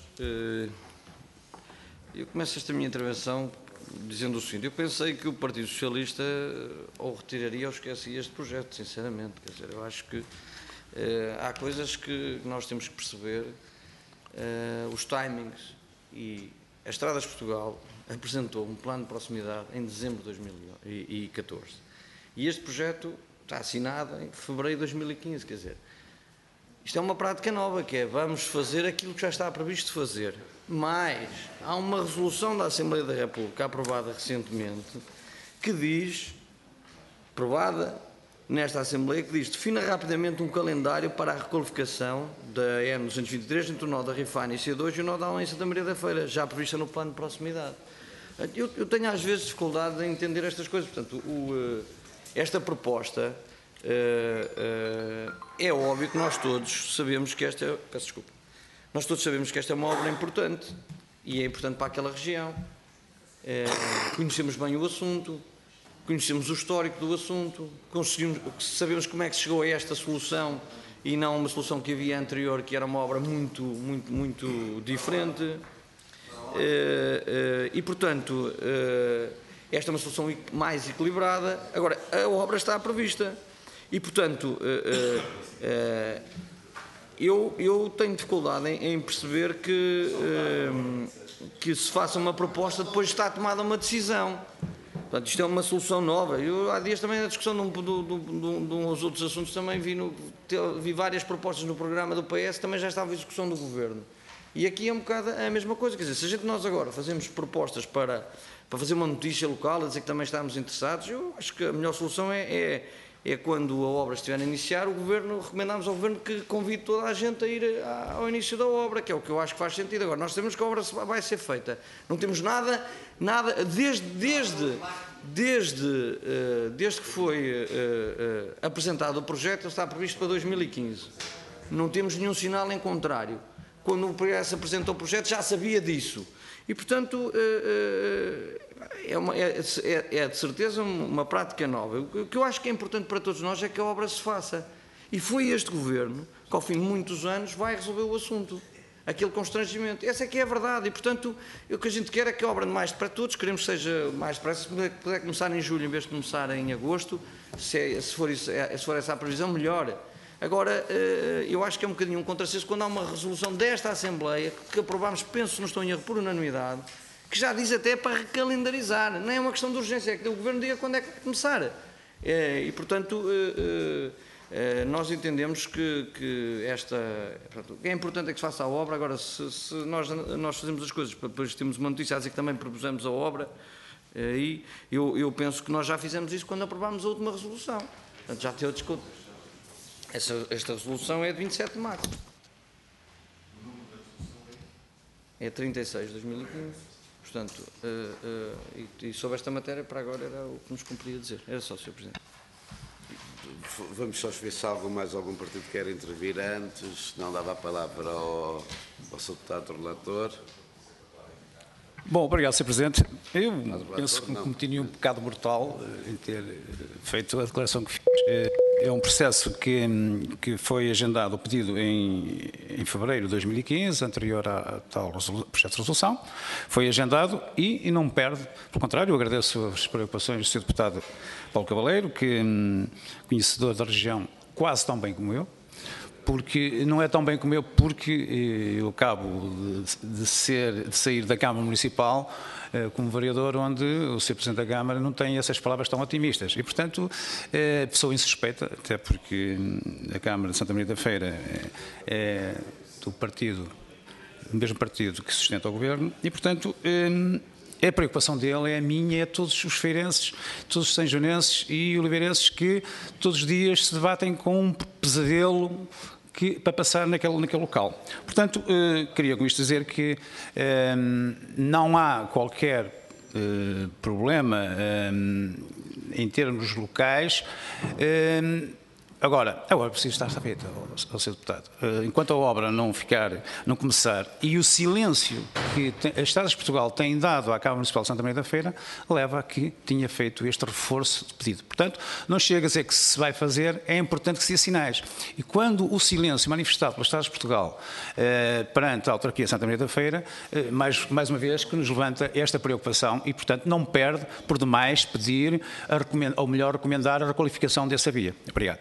Speaker 10: Eu começo esta minha intervenção dizendo o seguinte: eu pensei que o Partido Socialista ou retiraria ou esquecia este projeto, sinceramente. Quer dizer, eu acho que eh, há coisas que nós temos que perceber, eh, os timings, e a Estradas de Portugal apresentou um plano de proximidade em dezembro de dois mil e catorze. E este projeto está assinado em fevereiro de dois mil e quinze, quer dizer, isto é uma prática nova, que é vamos fazer aquilo que já está previsto fazer. Mas há uma resolução da Assembleia da República aprovada recentemente que diz, aprovada nesta Assembleia, que diz, defina rapidamente um calendário para a requalificação da N duzentos e vinte e três entre o nó da Rifana e C dois e o nó da A um em Santa Maria da Feira, já prevista no plano de proximidade. Eu, eu tenho às vezes dificuldade em entender estas coisas. Portanto, o, esta proposta, é óbvio que nós todos sabemos que esta... Peço desculpa. Nós todos sabemos que esta é uma obra importante e é importante para aquela região. Conhecemos bem o assunto, conhecemos o histórico do assunto, sabemos como é que se chegou a esta solução e não uma solução que havia anterior, que era uma obra muito, muito, muito diferente. E, portanto, esta é uma solução mais equilibrada. Agora, a obra está prevista e, portanto, eu, eu tenho dificuldade em, em perceber que, que se faça uma proposta depois de estar tomada uma decisão. Portanto, isto é uma solução nova. Eu, há dias também na discussão de, um, de, de, de uns outros assuntos também vi, no, vi várias propostas no programa do P S, também já estava em discussão do Governo. E aqui é um bocado a mesma coisa. Quer dizer, se a gente nós agora fazemos propostas para, para fazer uma notícia local, a dizer que também estamos interessados, eu acho que a melhor solução é, é, é quando a obra estiver a iniciar, o Governo, recomendamos ao Governo que convide toda a gente a ir ao início da obra, que é o que eu acho que faz sentido. Agora, nós sabemos que a obra vai ser feita. Não temos nada, nada, desde, desde, desde, desde que foi apresentado o projeto, está previsto para dois mil e quinze. Não temos nenhum sinal em contrário. Quando o P S apresentou o projeto, já sabia disso. E, portanto, é, uma, é, é de certeza uma prática nova. O que eu acho que é importante para todos nós é que a obra se faça. E foi este Governo que, ao fim de muitos anos, vai resolver o assunto. Aquele constrangimento. Essa é que é a verdade. E, portanto, o que a gente quer é que a obra mais para todos, queremos que seja mais depressa, se puder começar em julho em vez de começar em agosto, se, é, se, for, isso, se for essa a previsão, melhor. Agora, eu acho que é um bocadinho um contrassenso quando há uma resolução desta Assembleia, que aprovámos, penso que não estou em erro, por unanimidade, que já diz até para recalendarizar. Não é uma questão de urgência, é que o Governo diga quando é que vai começar. E, portanto, nós entendemos que, que esta... É importante é que se faça a obra. Agora, se, se nós, nós fazemos as coisas, depois temos uma notícia a dizer que também propusemos a obra, e eu, eu penso que nós já fizemos isso quando aprovámos a última resolução. Portanto, já tem outros... Esta, esta resolução é de vinte e sete de março. É trinta e seis de dois mil e quinze. Portanto, uh, uh, e, e sobre esta matéria, para agora, era o que nos cumpria dizer. Era só, senhor Presidente.
Speaker 1: Vamos só ver se algum, mais algum partido quer intervir antes. Não dava a palavra ao, ao senhor deputado relator.
Speaker 9: Bom, obrigado, senhor Presidente. Eu penso que cometi nenhum pecado mortal em ter feito a declaração que fiz. É um processo que, que foi agendado, o pedido em, em fevereiro de dois mil e quinze, anterior a tal projeto de resolução. Foi agendado e, e não me perde. Pelo contrário, eu agradeço as preocupações do senhor deputado Paulo Cavaleiro, que conhecedor da região quase tão bem como eu. Porque não é tão bem como eu, porque eu acabo de, de, ser, de sair da Câmara Municipal eh, como vereador, onde o senhor Presidente da Câmara não tem essas palavras tão otimistas. E, portanto, é pessoa insuspeita, até porque a Câmara de Santa Maria da Feira é, é do partido, do mesmo partido que sustenta o Governo, e, portanto, é, é a preocupação dele, é a minha, é a todos os feirenses, todos os sanjonenses e oliveirenses que todos os dias se debatem com um pesadelo que, para passar naquele, naquele local. Portanto, eh, queria com isto dizer que eh, não há qualquer eh, problema eh, em termos locais. Eh, Agora, a obra precisa estar feita, ao senhor deputado. Enquanto a obra não ficar, não começar, e o silêncio que as Estradas de Portugal têm dado à Câmara Municipal de Santa Maria da Feira, leva a que tinha feito este reforço de pedido. Portanto, não chega a dizer que se vai fazer, é importante que se dê sinais. E quando o silêncio manifestado pelas Estradas de Portugal eh, perante a autarquia de Santa Maria da Feira, eh, mais, mais uma vez, que nos levanta esta preocupação e, portanto, não perde, por demais, pedir, a ou melhor, recomendar a requalificação dessa via. Obrigado.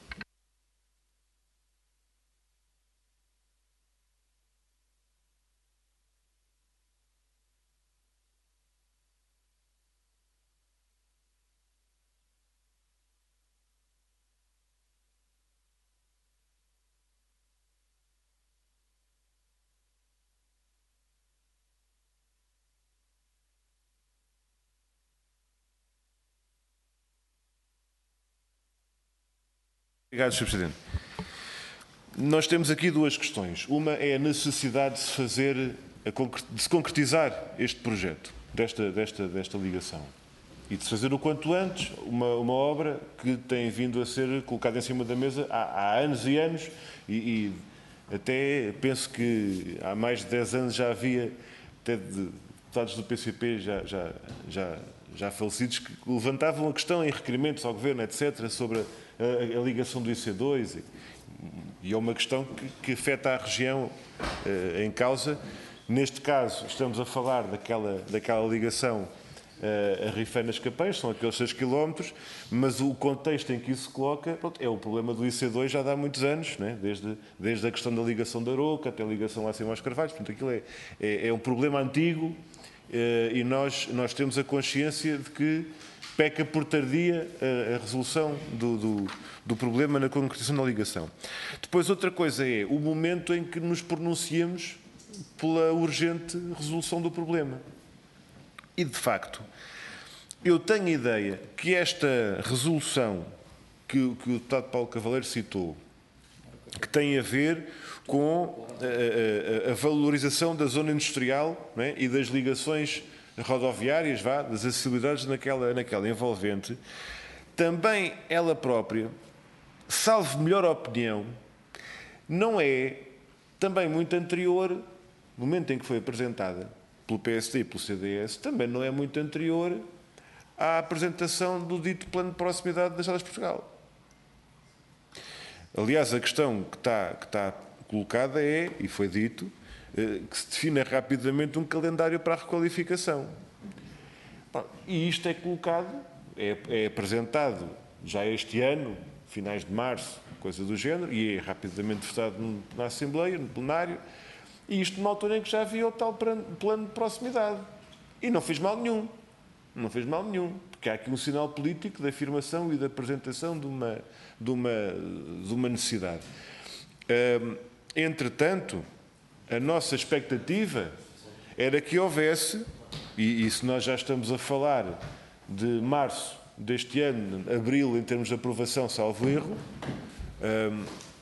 Speaker 2: Obrigado, senhor Presidente. Nós temos aqui duas questões. Uma é a necessidade de se fazer, de se concretizar este projeto. desta, desta, desta ligação. E de se fazer o quanto antes uma, uma obra que tem vindo a ser colocada em cima da mesa há, há anos e anos e, e até penso que há mais de dez anos já havia até de deputados do P C P já, já, já, já falecidos que levantavam a questão em requerimentos ao Governo, etcétera, sobre a, a, a ligação do I C dois e, e é uma questão que, que afeta a região uh, em causa. Neste caso estamos a falar daquela, daquela ligação a Rifeinas Capães, são aqueles seis quilómetros, mas o contexto em que isso se coloca pronto, é o problema do I C dois já de há muitos anos, né? desde, desde a questão da ligação da Aroca até a ligação lá acima aos Carvalhos, portanto aquilo é, é, é um problema antigo eh, e nós, nós temos a consciência de que peca por tardia a, a resolução do, do, do problema na concretização da ligação. Depois outra coisa é o momento em que nos pronunciamos pela urgente resolução do problema. E, de facto, eu tenho a ideia que esta resolução que, que o deputado Paulo Cavaleiro citou, que tem a ver com a, a, a valorização da zona industrial, não é? E das ligações rodoviárias, vá, das acessibilidades naquela, naquela envolvente, também ela própria, salvo melhor opinião, não é também muito anterior, no momento em que foi apresentada, pelo P S D e pelo C D S, também não é muito anterior à apresentação do dito Plano de Proximidade das Estradas de Portugal. Aliás, a questão que está, que está colocada é, e foi dito, que se defina rapidamente um calendário para a requalificação. E isto é colocado, é, é apresentado já este ano, finais de março, coisa do género, e é rapidamente votado na Assembleia, no plenário, e isto numa altura em que já havia o tal plano de proximidade. E não fez mal nenhum. Não fez mal nenhum. Porque há aqui um sinal político de afirmação e de apresentação de uma, de uma, de uma necessidade. Hum, entretanto, a nossa expectativa era que houvesse, e, e se nós já estamos a falar de março deste ano, abril, em termos de aprovação, salvo erro, hum,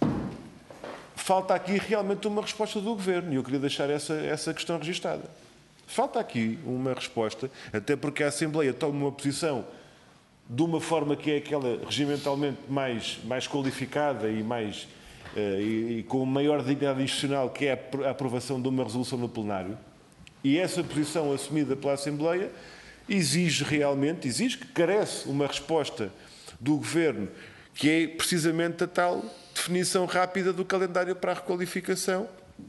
Speaker 2: falta aqui realmente uma resposta do Governo e eu queria deixar essa, essa questão registada. Falta aqui uma resposta, até porque a Assembleia toma uma posição de uma forma que é aquela regimentalmente mais, mais qualificada e, mais, uh, e, e com maior dignidade institucional, que é a aprovação de uma resolução no plenário. E essa posição assumida pela Assembleia exige realmente, exige que carece uma resposta do Governo, que é precisamente a tal definição rápida do calendário para a requalificação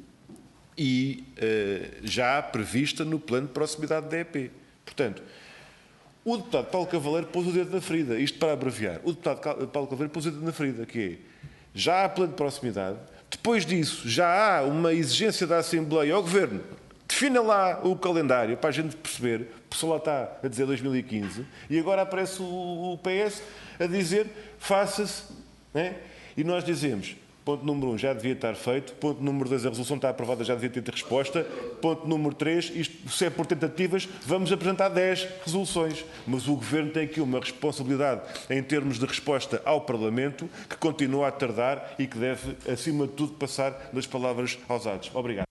Speaker 2: e uh, já prevista no plano de proximidade da E P. Portanto, o deputado Paulo Cavaleiro pôs o dedo na ferida, isto para abreviar. O deputado Paulo Cavaleiro pôs o dedo na ferida, que é, já há plano de proximidade, depois disso já há uma exigência da Assembleia ao Governo, defina lá o calendário para a gente perceber, o pessoal lá está a dizer dois mil e quinze, e agora aparece o, o P S a dizer faça-se, né? E nós dizemos, ponto número um, já devia estar feito, ponto número dois, a resolução está aprovada, já devia ter resposta, ponto número três, isto, se é por tentativas, vamos apresentar dez resoluções, mas o Governo tem aqui uma responsabilidade em termos de resposta ao Parlamento, que continua a tardar e que deve, acima de tudo, passar das palavras aos atos. Obrigado.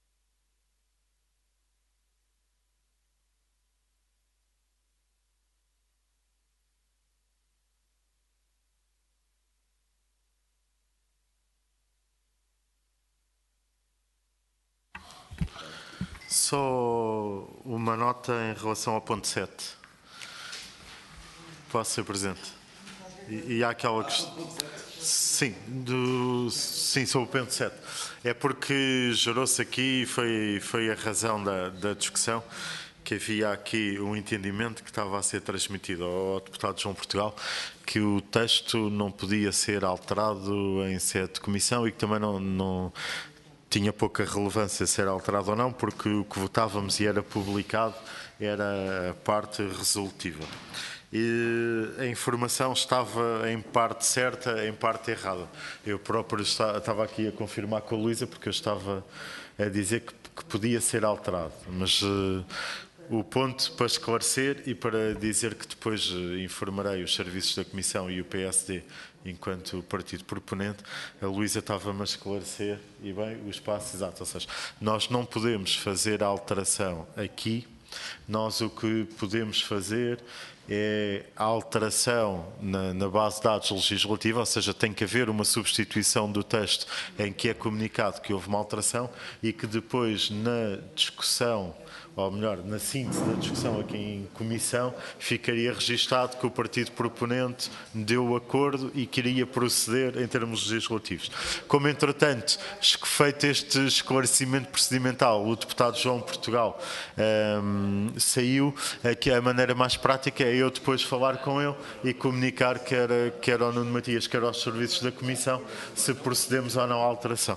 Speaker 6: Só uma nota em relação ao ponto sete. Posso ser presente? E, e há aquela questão... Sim, do, sim, sobre o ponto sete. É porque gerou-se aqui, foi, foi a razão da, da discussão, que havia aqui um entendimento que estava a ser transmitido ao deputado João Portugal, que o texto não podia ser alterado em sede de comissão e que também não... não tinha pouca relevância ser alterado ou não, porque o que votávamos e era publicado era a parte resolutiva. E a informação estava em parte certa, em parte errada. Eu próprio estava aqui a confirmar com a Luísa, porque eu estava a dizer que, que podia ser alterado. Mas uh, o ponto para esclarecer e para dizer que depois uh, informarei os serviços da Comissão e o P S D enquanto partido proponente, a Luísa estava-me a esclarecer, e bem, o espaço exato, ou seja, nós não podemos fazer a alteração aqui Nós o que podemos fazer é a alteração na, na base de dados legislativa, ou seja, tem que haver uma substituição do texto em que é comunicado que houve uma alteração e que depois na discussão, ou melhor, na síntese da discussão aqui em comissão, ficaria registado que o partido proponente deu o acordo e queria proceder em termos legislativos. Como, entretanto, feito este esclarecimento procedimental, o deputado João Portugal um, saiu, que a maneira mais prática é eu depois falar com ele e comunicar quer, quer ao Nuno Matias, quer aos serviços da comissão, se procedemos ou não à alteração.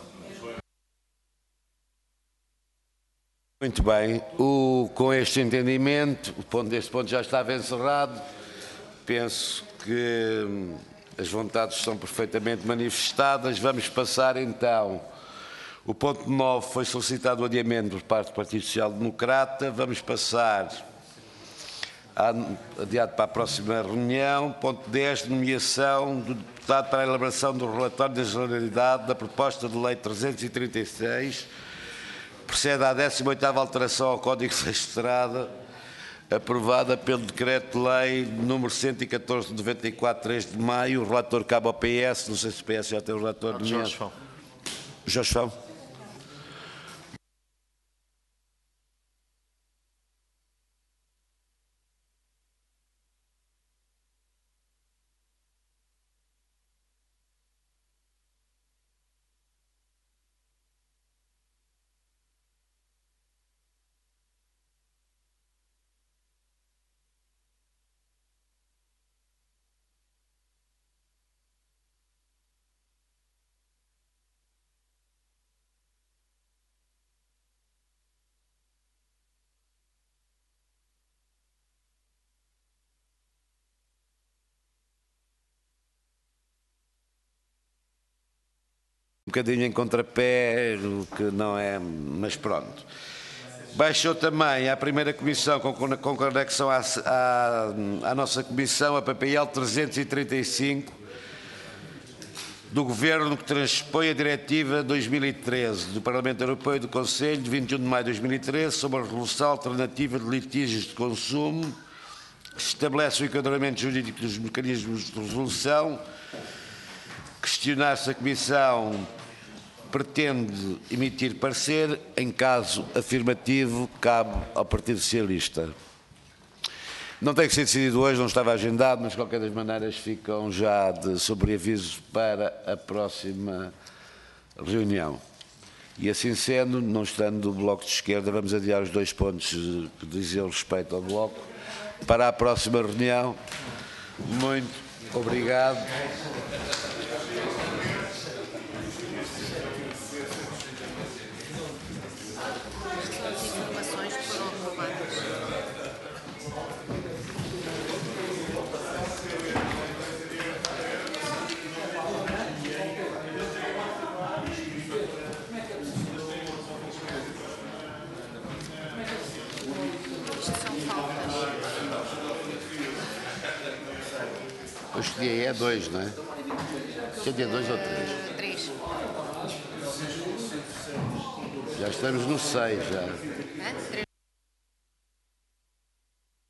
Speaker 1: Muito bem, o, com este entendimento, o ponto, este ponto já estava encerrado. Penso que hum, as vontades são perfeitamente manifestadas. Vamos passar então. O ponto nove foi solicitado o adiamento por parte do Partido Social Democrata. Vamos passar a, adiado para a próxima reunião. Ponto dez, nomeação do deputado para a elaboração do relatório da generalidade da proposta de lei trezentos e trinta e seis. Procede à décima oitava alteração ao Código de Estrada, aprovada pelo Decreto-Lei número cento e catorze de noventa e quatro, três de maio. O relator cabe ao P S. Não sei se o P S já tem o relator.
Speaker 6: Jorge Fão.
Speaker 1: Jorge Fão. Um bocadinho em contrapé, o que não é, mas pronto. Baixou também à primeira comissão, com, com conexão à, à, à nossa comissão, a P P L trezentos e trinta e cinco, do Governo, que transpõe a Diretiva dois mil e treze do Parlamento Europeu e do Conselho, de vinte e um de maio de dois mil e treze, sobre a resolução alternativa de litígios de consumo, que estabelece o enquadramento jurídico dos mecanismos de resolução. Questionar-se a Comissão pretende emitir parecer. Em caso afirmativo, cabe ao Partido Socialista. Não tem que ser decidido hoje, não estava agendado, mas de qualquer das maneiras ficam já de sobreaviso para a próxima reunião. E assim sendo, não estando o Bloco de Esquerda, vamos adiar os dois pontos que dizem respeito ao Bloco para a próxima reunião. Muito obrigado. Hoje o dia é dois, não é? Hoje é dia dois ou três?
Speaker 11: Três.
Speaker 1: Já estamos no seis, já.
Speaker 11: Hã? Três.